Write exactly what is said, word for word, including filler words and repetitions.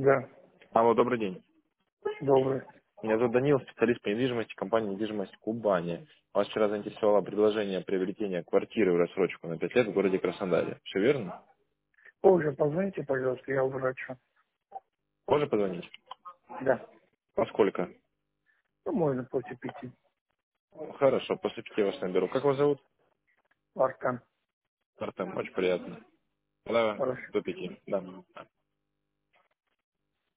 Да, Алло, добрый день. добрый. Меня зовут Данил, специалист по недвижимости компании «Недвижимость Кубани». Вас вчера заинтересовало предложение приобретения квартиры в рассрочку на пять лет в городе Краснодаре. Все верно? Позже позвоните, пожалуйста, я врачу. Можно позвонить? Да, Поскольку? ну можно после пяти. Хорошо, после пяти вас наберу. Как вас зовут? Аркан. Артем, очень приятно. Да, Хорошо. до пяти. Да.